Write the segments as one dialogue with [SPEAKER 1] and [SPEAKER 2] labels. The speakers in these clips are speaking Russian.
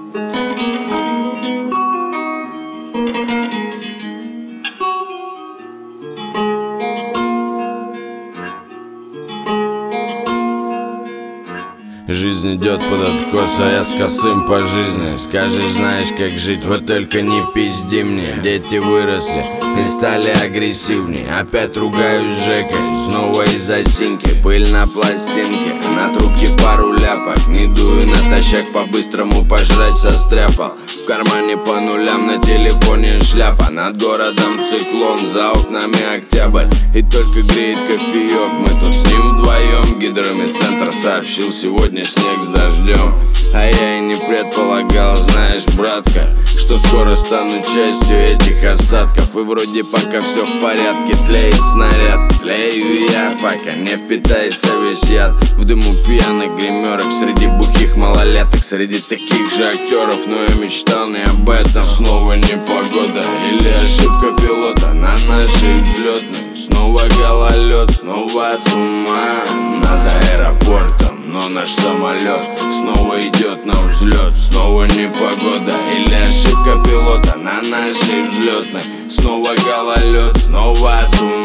[SPEAKER 1] Жизнь идет под откос, а я с косым по жизни. Скажешь, знаешь, как жить, вот только не пизди мне. Дети выросли и стали агрессивнее. Опять ругаюсь с Жекой, снова из-за синьки. Пыль на пластинке, на трубке пару ляпок. Не дую натощак, по-быстрому пожрать состряпал. В кармане по нулям, на телефоне шляпа. Над городом циклон, за окнами октябрь. И только греет кофеек, мы тут с ним вдвоем. Гидромедцентр сообщил, сегодня снег с дождем. А я и не предполагал, знаешь, братка, что скоро стану частью этих осадков. И вроде пока все в порядке, тлеет снаряд. Тлею я, пока не впитается весь яд. В дыму пьяных гримерок, среди бухих малолеток, среди таких же актеров. Но я мечтал не об этом. Снова непогода или ошибка пилота на нашей взлетной. Снова гололед, снова туман над аэропортом. Но наш самолет снова идет на взлет. Снова непогода или ошибка пилота на нашей взлетной. Снова гололед, снова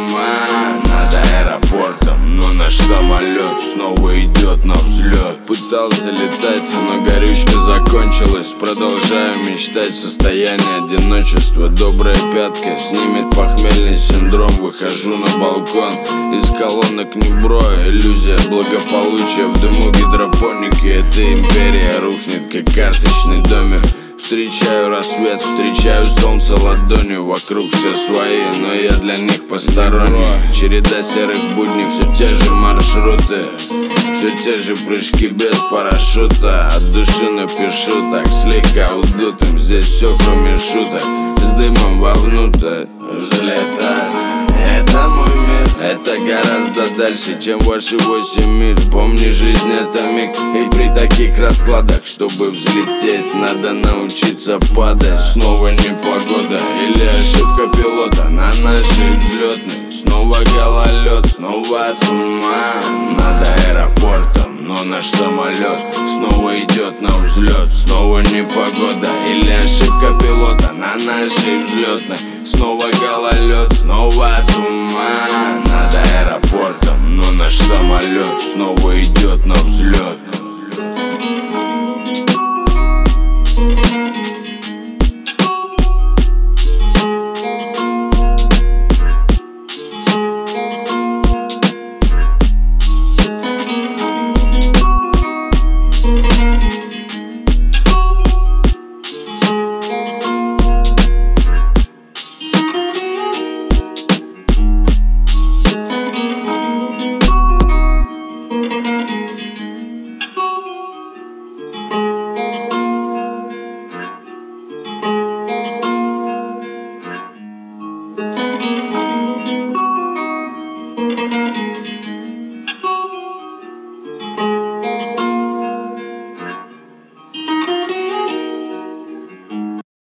[SPEAKER 1] туман над аэропортом. Но наш самолет снова идет на взлет. Пытался летать, но горючка закончилась. Продолжаю мечтать, состояние одиночества. Добрая пятка снимет похмельный синдром. Выхожу на балкон, из колонок Небро. Иллюзия благополучия, в дыму гидропоники. Эта империя рухнет, как карточный домик. Встречаю рассвет, встречаю солнце ладонью. Вокруг все свои, но я для них посторонний. Череда серых будней, все те же маршруты, все те же прыжки без парашюта. От души напишу так, слегка удутым. Здесь все кроме шуток, с дымом вовнутрь взлетать. Это мой мир, это гораздо дальше, чем ваши 8 миль. Помни, жизнь это миг, и при таких раскладах, чтобы взлететь, надо научиться падать. Снова непогода или ошибка пилота на нашей взлетной. Снова гололед, снова туман над аэропортом. Но наш самолет снова идет на взлет. Снова непогода или ошибка пилота на нашей взлетной. Снова гололед, снова туман над аэропортом. Но наш самолет снова идет на взлет.